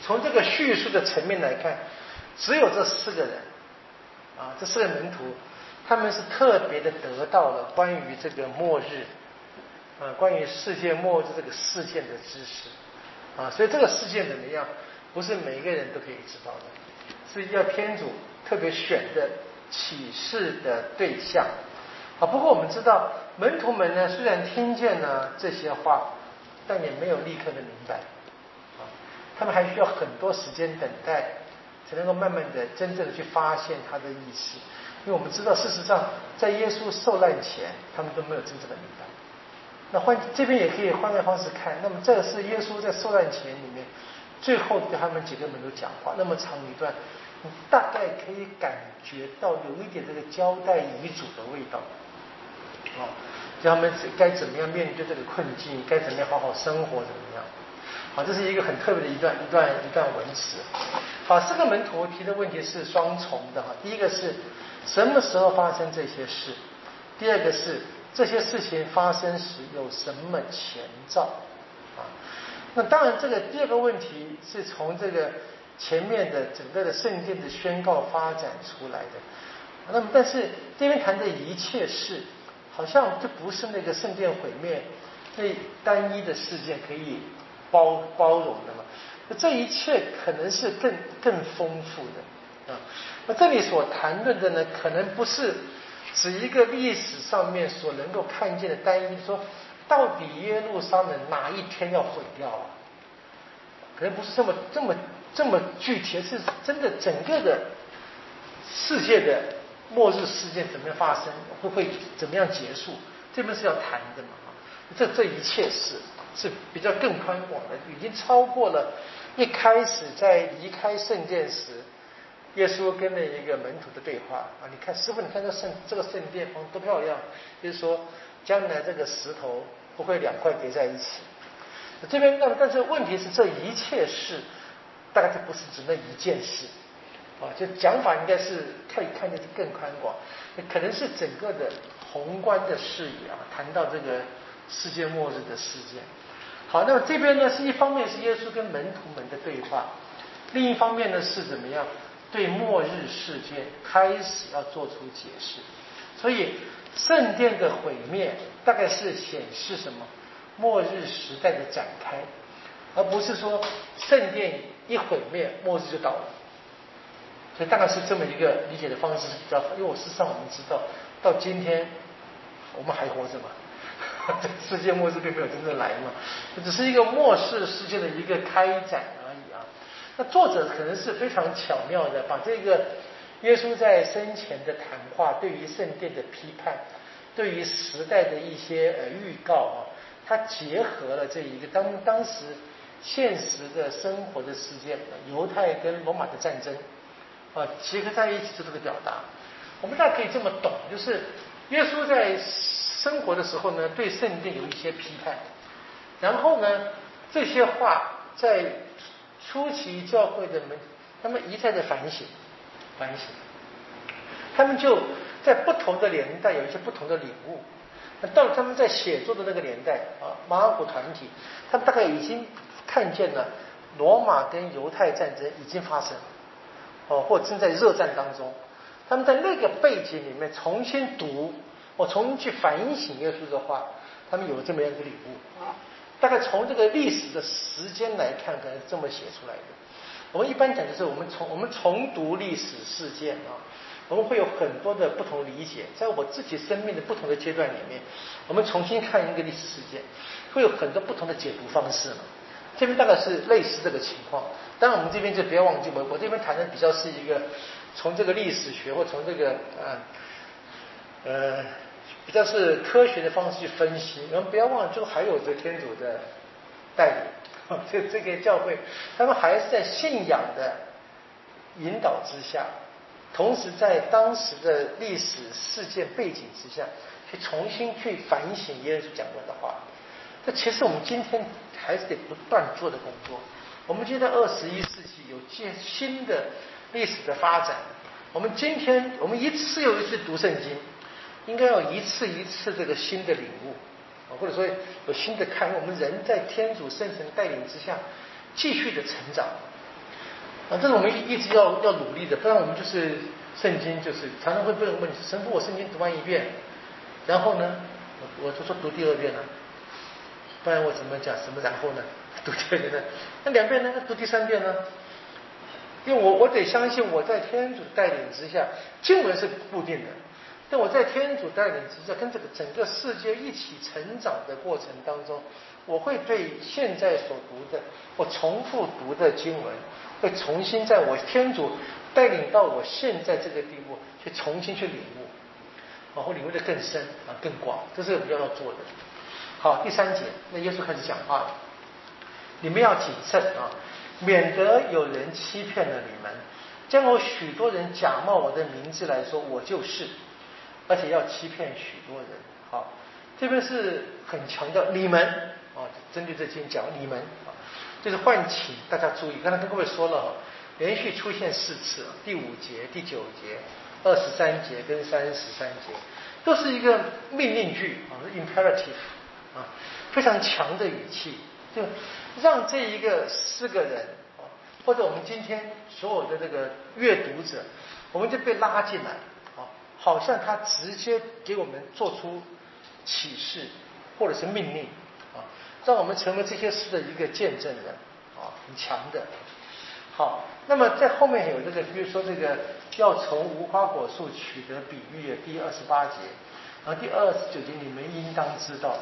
从这个叙述的层面来看，只有这4个人这4个门徒，他们是特别的得到了关于这个末日关于世界末日这个事件的知识所以这个事件怎么样，不是每个人都可以知道的，是要天主特别选的启示的对象不过我们知道门徒们呢，虽然听见了这些话，但也没有立刻的明白他们还需要很多时间等待，才能够慢慢的真正的去发现他的意思。因为我们知道事实上在耶稣受难前，他们都没有真正的明白。那这边也可以换个方式看，那么这是耶稣在受难前里面最后对他们几个门徒讲话那么长一段，你大概可以感觉到有一点这个交代遗嘱的味道叫他们该怎么样面对这个困境，该怎么样好好生活怎么样这是一个很特别的一段文词4个门徒提的问题是双重的第一个是什么时候发生这些事，第二个是这些事情发生时有什么前兆那当然这个第二个问题是从这个前面的整个的圣殿的宣告发展出来的那么但是这边谈的一切事好像就不是那个圣殿毁灭那单一的事件可以包容的嘛，这一切可能是更丰富的那这里所谈论的呢，可能不是指一个历史上面所能够看见的单一说到底耶路撒冷哪一天要毁掉可能不是这么具体，是真的整个的世界的末日事件怎么样发生，会怎么样结束，这边是要谈的嘛这一切是比较更宽广的，已经超过了一开始在离开圣殿时耶稣跟了一个门徒的对话你看师父，你看这个圣殿多漂亮，就是说将来这个石头不会2块叠在一起这边但是问题是这一切事大概就不是指那一件事就讲法应该是可以看见更宽广，可能是整个的宏观的视野谈到这个世界末日的事件好，那么这边呢是一方面是耶稣跟门徒们的对话，另一方面呢是怎么样对末日事件开始要做出解释，所以圣殿的毁灭大概是显示什么末日时代的展开，而不是说圣殿一毁灭末日就到了，所以大概是这么一个理解的方式是比较好。因为事实上我们知道到今天我们还活着嘛世界末日并没有真正来嘛，只是一个末世事件的一个开展而已那作者可能是非常巧妙的把这个耶稣在生前的谈话，对于圣殿的批判，对于时代的一些预告他结合了这一个当时现实的生活的事件，犹太跟罗马的战争结合在一起做这个表达。我们大家可以这么懂，就是耶稣在生活的时候呢，对圣殿有一些批判，然后呢这些话在初期教会的人他们一再的反省，他们就在不同的年代有一些不同的领悟。到他们在写作的那个年代马尔谷团体他们大概已经看见了罗马跟犹太战争已经发生或正在热战当中，他们在那个背景里面重新读重新去反省耶稣的话，他们有这么样一个领悟大概从这个历史的时间来看，可能是这么写出来的。我们一般讲就是我们重读历史事件我们会有很多的不同理解，在我自己生命的不同的阶段里面，我们重新看一个历史事件，会有很多不同的解读方式这边大概是类似这个情况。当然我们这边就不要忘记，我这边谈的比较是一个从这个历史学或从这个比较是科学的方式去分析。我们不要忘了，就还有这天主的带领这个教会他们还是在信仰的引导之下，同时在当时的历史事件背景之下去重新去反省耶稣讲过的话。这其实我们今天还是得不断做的工作。我们今天21世纪有新的历史的发展，我们今天我们一次又一次读圣经，应该有一次一次这个新的领悟或者说有新的看，我们人在天主圣神带领之下继续的成长啊，这是我们一直要努力的，不然我们就是圣经就是常常会被人问神父，我圣经读完一遍，然后呢，我就说读第二遍呢，不然我怎么讲什么然后呢？读第二遍呢？那2遍呢？读第3遍呢？因为我得相信我在天主带领之下，经文是固定的，但我在天主带领之下，跟这个整个世界一起成长的过程当中，我会对现在所读的，我重复读的经文，会重新在我天主带领到我现在这个地步，去重新去领悟，会领悟的更深更广，这是我们要做的。好，第3节，那耶稣开始讲话了，你们要谨慎免得有人欺骗了你们，将有许多人假冒我的名字来说我就是，而且要欺骗许多人。好，这边是很强调你们针对这经讲你们就是唤起大家注意。刚才跟各位说了连续出现4次，第5节、第9节、23节跟33节，都是一个命令句imperative 非常强的语气，就让这一个4个人或者我们今天所有的这个阅读者，我们就被拉进来好像他直接给我们做出启示或者是命令让我们成为这些事的一个见证人很强的。好，那么在后面有这个，比如说这个要从无花果树取得比喻的第28节，然后第29节你们应当知道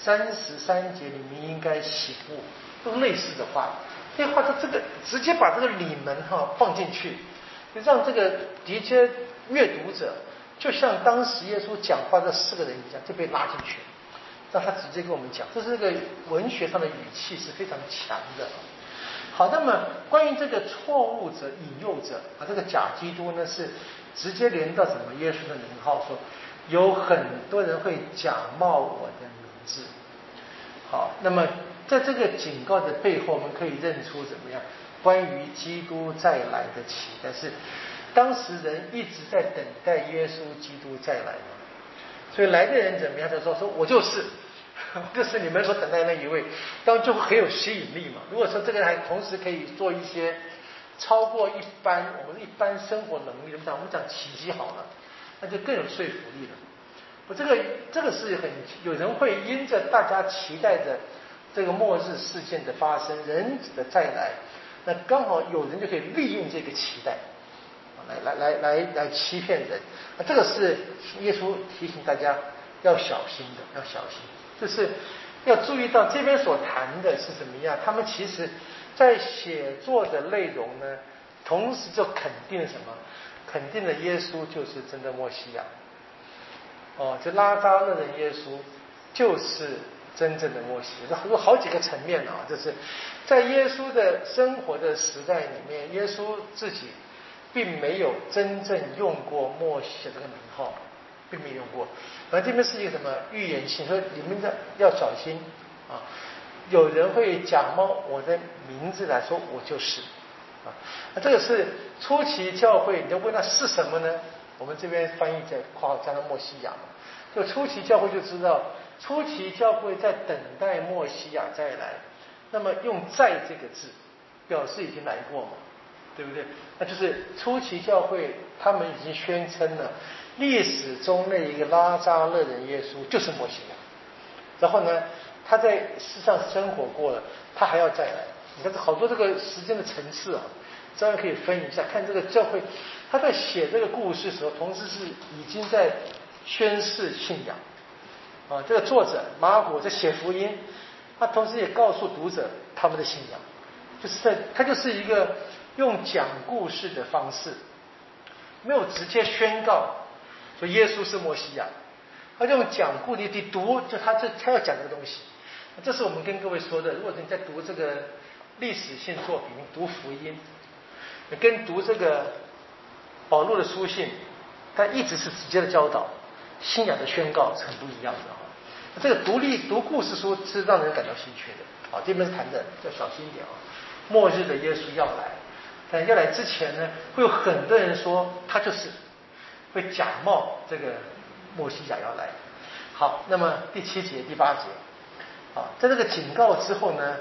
，33节你们应该醒悟，都是类似的话。这话他这个直接把这个你们放进去，就让这个的确阅读者就像当时耶稣讲话这4个人一样，就被拉进去，让他直接跟我们讲，这是个文学上的语气是非常强的。好，那么关于这个错误者、引诱者这个假基督呢，是直接连到什么耶稣的名号，说有很多人会假冒我的名字。好，那么在这个警告的背后，我们可以认出怎么样？关于基督再来的期待，是当时人一直在等待耶稣基督再来，所以来的人怎么样？就说我就是你们所等待的那一位，当然就会很有吸引力嘛。如果说这个人还同时可以做一些超过我们一般生活能力，我们讲奇迹好了，那就更有说服力了。这个是有人会因着大家期待着这个末日事件的发生，人子的再来，那刚好有人就可以利用这个期待来欺骗人。这个是耶稣提醒大家要小心的，要小心，就是要注意到这边所谈的是什么样。他们其实在写作的内容呢，同时就肯定什么？肯定了耶稣就是真的默西亚。这拉扎勒的耶稣就是真正的默西亚。有好几个层面就是在耶稣的生活的时代里面，耶稣自己并没有真正用过默西亚这个名号，并没有用过。而这边是一个什么预言性，说你们要小心有人会假冒我的名字来说我就是那这个是初期教会，你就问他是什么呢？我们这边翻译在括号加上默西亚嘛，就初期教会就知道，初期教会在等待默西亚再来，那么用在这个字表示已经来过嘛，对不对？那就是初期教会他们已经宣称了历史中那一个拉扎勒人耶稣就是默西亚，然后呢他在世上生活过了，他还要再来。你看好多这个时间的层次这样可以分一下，看这个教会他在写这个故事的时候，同时是已经在宣示信仰这个作者马可在写福音，他同时也告诉读者他们的信仰，他就是一个用讲故事的方式，没有直接宣告说耶稣是默西亚，他用讲故事的读，就他要讲这个东西。这是我们跟各位说的，如果你在读这个历史性作品，读福音跟读这个保罗的书信，他一直是直接的教导，信仰的宣告是很不一样的这个读故事书是让人感到兴趣的这边是谈的要小心一点末日的耶稣要来，但要来之前呢，会有很多人说他就是会假冒这个默西亚要来。好，那么第7节第8节在这个警告之后呢，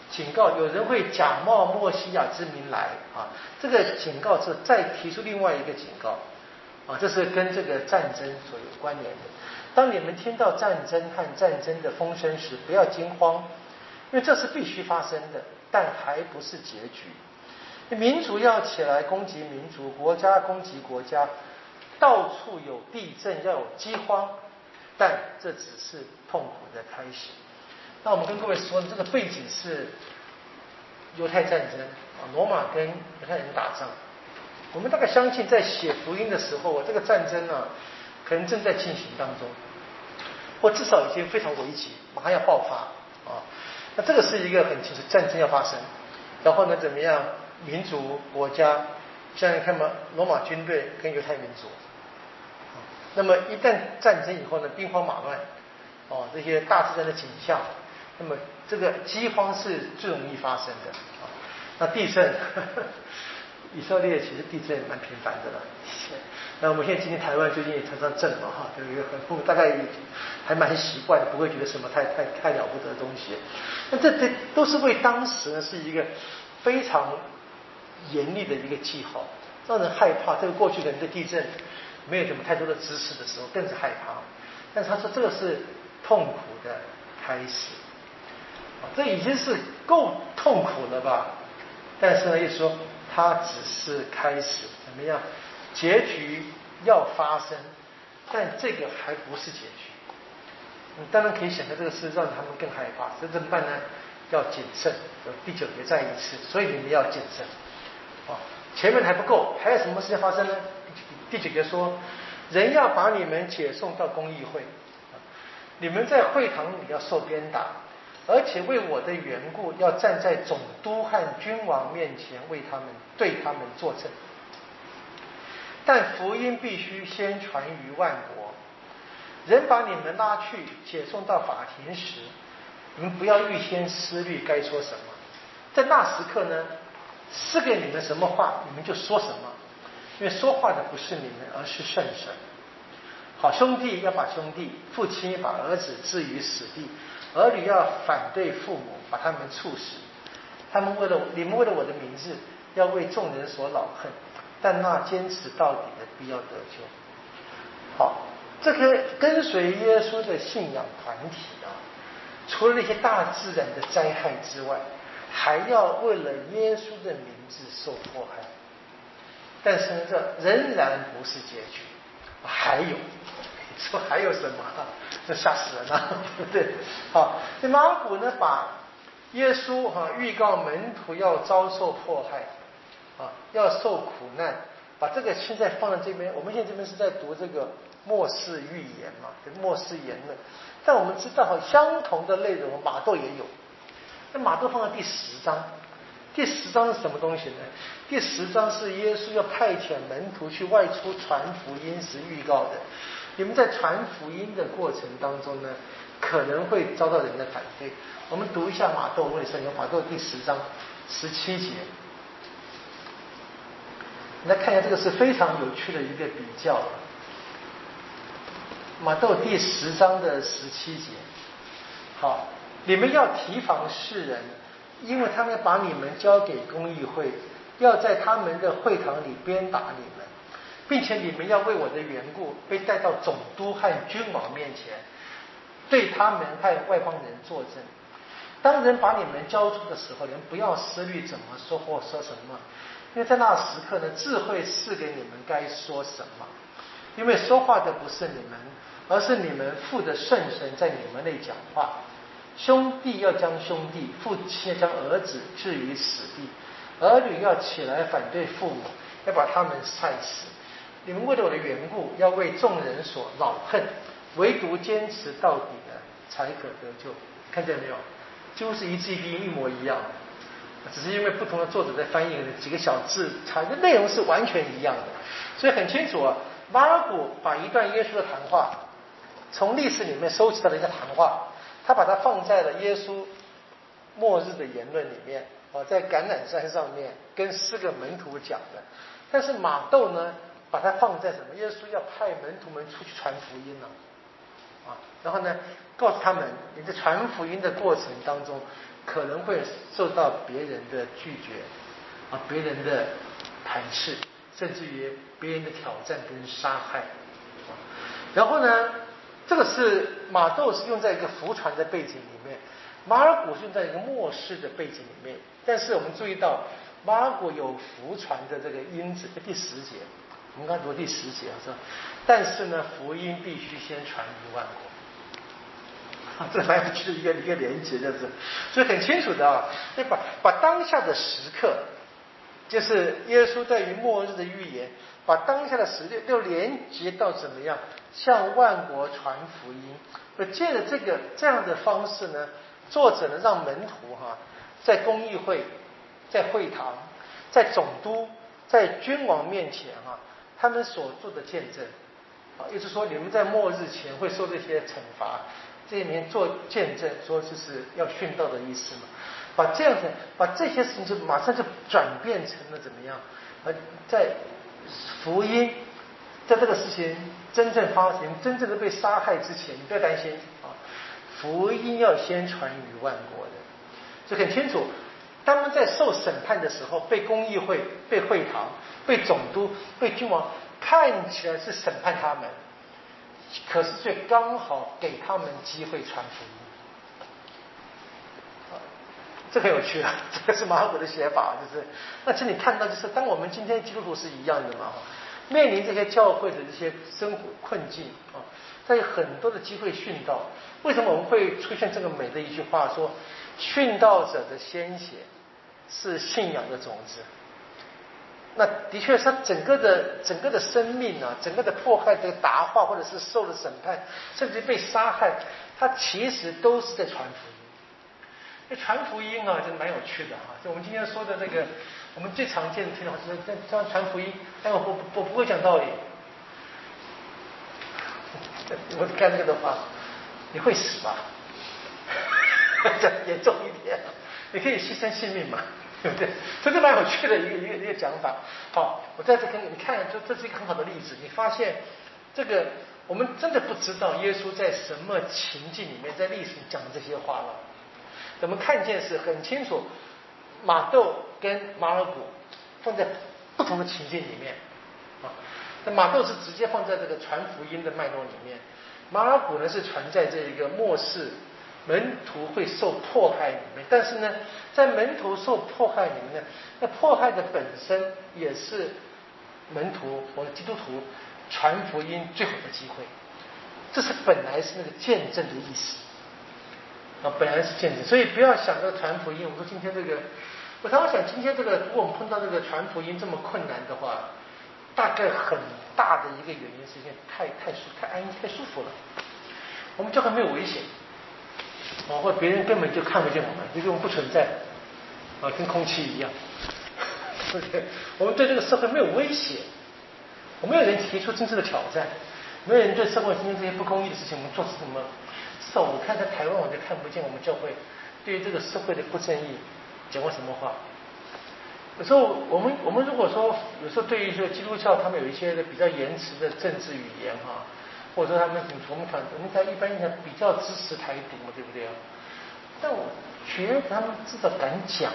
警告有人会假冒默西亚之名来啊，这个警告是再提出另外一个警告啊，这是跟这个战争所有关联的。当你们听到战争和战争的风声时，不要惊慌，因为这是必须发生的，但还不是结局。民族要起来攻击民族，国家攻击国家，到处有地震，要有饥荒，但这只是痛苦的开始。那我们跟各位说，这个背景是犹太战争啊，罗马跟犹太人打仗。我们大概相信，在写福音的时候，这个战争呢，可能正在进行当中，或至少已经非常危急，马上要爆发啊。那这个是一个很清楚，战争要发生，然后呢，怎么样？民族国家，想想看嘛，罗马军队跟犹太民族，那么一旦战争以后呢，兵荒马乱，哦，这些大自然的景象，那么这个饥荒是最容易发生的啊。那地震，以色列其实地震蛮频繁的了。那我们现在今天台湾最近也常常震嘛哈，这个大概还蛮习惯的，不会觉得什么太了不得的东西。那这都是为当时呢是一个非常严厉的一个记号，让人害怕。这个过去人对地震没有什么太多的知识的时候，更是害怕。但是他说这个是痛苦的开始，这已经是够痛苦了吧？但是呢，又说它只是开始，怎么样？结局要发生，但这个还不是结局。你当然可以想象，这个事让他们更害怕，这怎么办呢？要谨慎。第9节再一次，所以你们要谨慎。前面还不够，还有什么事情发生呢？第9节说，人要把你们解送到公议会，你们在会堂里要受鞭打，而且为我的缘故要站在总督和君王面前对他们作证。但福音必须先传于万国。人把你们拉去解送到法庭时，你们不要预先思虑该说什么，在那时刻呢，赐给你们什么话，你们就说什么，因为说话的不是你们，而是圣神。好兄弟要把兄弟，父亲把儿子置于死地，儿女要反对父母，把他们处死。你们为了我的名字，要为众人所恼恨，但那坚持到底的必要得救。好，这个跟随耶稣的信仰团体啊，除了那些大自然的灾害之外，还要为了耶稣的名字受迫害。但是呢，这仍然不是结局，还有，说还有什么？这吓死人了，对不对？好，这马尔谷呢，把耶稣预告门徒要遭受迫害要受苦难，把这个现在放在这边。我们现在这边是在读这个末世预言嘛，末世言论。但我们知道相同的内容马窦也有。那马窦放在第10章，第10章是什么东西呢？第10章是耶稣要派遣门徒去外出传福音时预告的。你们在传福音的过程当中呢，可能会遭到人的反对。我们读一下马窦为什么？马窦第10章17节，来看一下，这个是非常有趣的一个比较。马窦第10章的17节，好，你们要提防世人，因为他们把你们交给公议会，要在他们的会堂里鞭打你们，并且你们要为我的缘故被带到总督和君王面前，对他们和外邦人作证。当人把你们交出的时候，你们不要思虑怎么说或说什么，因为在那时刻呢，智慧赐给你们该说什么。因为说话的不是你们，而是你们父的圣神在你们内讲话。兄弟要将兄弟，父亲要将儿子置于死地，儿女要起来反对父母，要把他们害死。你们为了我的缘故，要为众人所恼恨，唯独坚持到底的才可得救。看见没有？几乎是一字一句一模一样，只是因为不同的作者在翻译几个小字，的内容是完全一样的。所以很清楚马尔谷把一段耶稣的谈话从历史里面收集到了一个谈话，他把它放在了耶稣末日的言论里面在橄榄山上面跟4个门徒讲的。但是马窦呢，把它放在什么？耶稣要派门徒们出去传福音了啊，然后呢，告诉他们你在传福音的过程当中，可能会受到别人的拒绝啊，别人的排斥，甚至于别人的挑战跟杀害。然后呢，这个是马窦是用在一个服传的背景里面，马尔谷是用在一个末世的背景里面。但是我们注意到，马尔谷有服传的这个因子，第10节，我们刚读第10节说，但是呢，福音必须先传于万国。这蛮有趣的一个连结，就是所以很清楚的啊，就把当下的时刻，就是耶稣对于末日的预言，把当下的时刻又连接到怎么样向万国传福音。而借着这样的方式呢，作者呢让门徒在公议会、在会堂、在总督、在君王面前他们所做的见证也就是说你们在末日前会受这些惩罚，这里面做见证，说就是要殉道的意思嘛。把这些事情就马上就转变成了怎么样？在福音，在这个事情真正发生、真正的被杀害之前，你不要担心福音要先传于万国的。所以很清楚，他们在受审判的时候，被公议会、被会堂、被总督、被君王，看起来是审判他们，可是却刚好给他们机会传福音。这很有趣啊，这个是马可的写法，就是那其实你看到就是当我们今天基督徒是一样的嘛，面临这些教会的这些生活困境在有很多的机会殉道。为什么我们会出现这个美的一句话说，殉道者的鲜血是信仰的种子？那的确是他整个的生命整个的迫害的答话，或者是受了审判，甚至被杀害，他其实都是在传福音。传福音真蛮有趣的就我们今天说的那个，我们最常见的听到就是传福音，我不会讲道理。我干这个的话，你会死吧？讲严重一点，你可以牺牲性命嘛，对不对？这是蛮有趣的一个讲法。好，我在这跟你看，这是一个很好的例子。你发现这个，我们真的不知道耶稣在什么情境里面，在历史讲这些话了。我们看见是很清楚，马窦跟马尔谷放在不同的情境里面那马窦是直接放在这个传福音的脉络里面，马尔谷呢是传在这一个末世门徒会受迫害里面。但是呢，在门徒受迫害里面呢，那迫害的本身也是门徒或者基督徒传福音最好的机会。这是本来是那个见证的意思本来是见证。所以不要想着传福音，我说今天这个，我常常想今天这个，如果我们碰到这个传福音这么困难的话，大概很大的一个原因是因为太安逸太舒服了，我们教会没有危险或者别人根本就看不见我们，就跟我们不存在跟空气一样对不对？我们对这个社会没有威胁，我们没有人提出真正的挑战，没有人对社会今天这些不公义的事情我们做出什么。至少我看在台湾，我就看不见我们教会对于这个社会的不正义讲过什么话。有时候我们如果说有时候对于说基督教他们有一些比较言辞的政治语言或者说他们我们在一般应该比较支持台独嘛，对不对但我觉得他们至少敢讲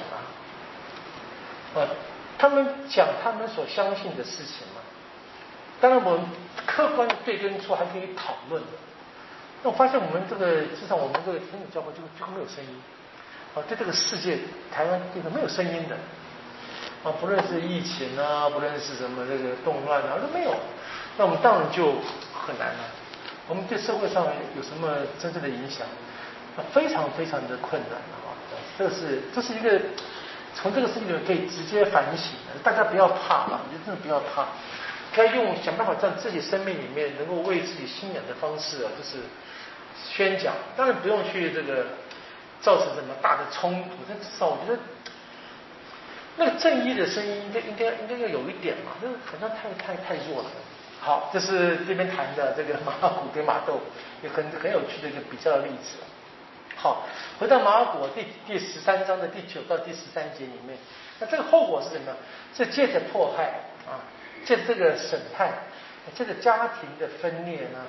他们讲他们所相信的事情嘛。当然我们客观的对跟错还可以讨论的。那我发现我们这个至少我们这个天主教会就没有声音对这个世界台湾这个没有声音的不论是疫情不论是什么这个动乱都没有。那我们当然就很难了。我们对社会上有什么真正的影响非常非常的困难这是一个从这个事情里面可以直接反省的。大家不要怕你真的不要怕，该想办法在自己生命里面能够为自己信仰的方式就是宣讲。当然不用去这个造成什么大的冲突，但至少我觉得那个正义的声音应该要有一点嘛，那好像太弱了。好，这是这边谈的这个马尔谷跟马窦有很有趣的一个比较的例子。好，回到马尔谷第13章的第9到第13节里面，那这个后果是什么？是借着迫害借着这个审判，借着家庭的分裂呢，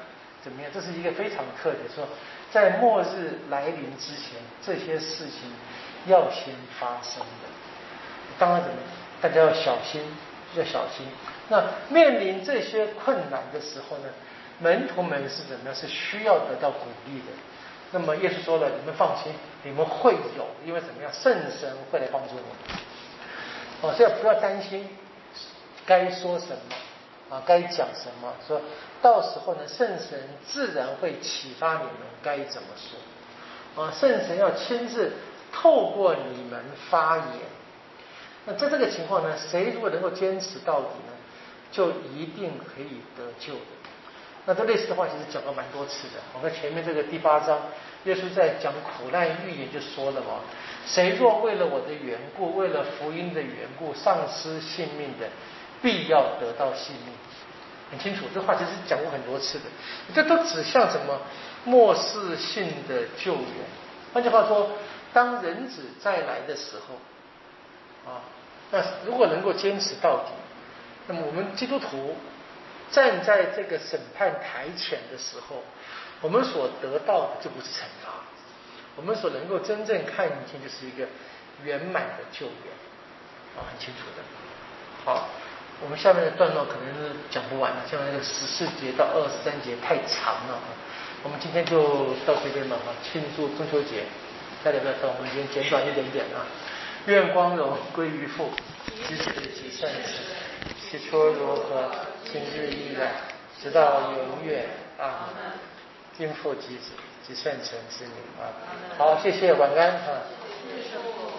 怎么样？这是一个非常特别，说在末日来临之前，这些事情要先发生的。当然怎么，大家要小心，要小心。那面临这些困难的时候呢，门徒们是怎么样？是需要得到鼓励的。那么耶稣说了，你们放心，你们会有，因为怎么样？圣神会来帮助我们。所以不要担心该说什么该讲什么，说到时候呢，圣神自然会启发你们该怎么说。圣神要亲自透过你们发言。那在这个情况呢，谁如果能够坚持到底呢，就一定可以得救的。那这类似的话其实讲过蛮多次的。我们前面这个第8章，耶稣在讲苦难预言就说了嘛，谁若为了我的缘故，为了福音的缘故丧失性命的，必要得到性命。很清楚，这话其实讲过很多次的。这都指向什么？末世性的救援。换句话说，当人子再来的时候那如果能够坚持到底，那么我们基督徒站在这个审判台前的时候，我们所得到的就不是惩罚，我们所能够真正看见就是一个圆满的救援很清楚的。好，我们下面的段落可能是讲不完了，下面那个14节到23节太长了我们今天就到这边吧庆祝中秋节，大家不要等，我们今天简短一点点愿光荣归于父，及子及圣神，起初如何，今日依然，直到永远啊！因父及子及圣神之名好，谢谢，晚安